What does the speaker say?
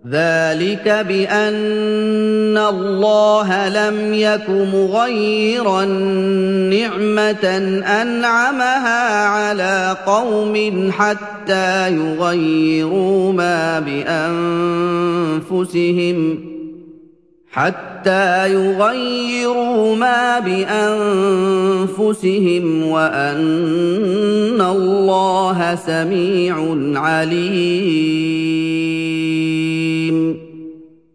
ذلك بأن الله لم يك مغيرا نعمة أنعمها على قوم حتى يغيروا ما بأنفسهم وأن الله سميع عليم.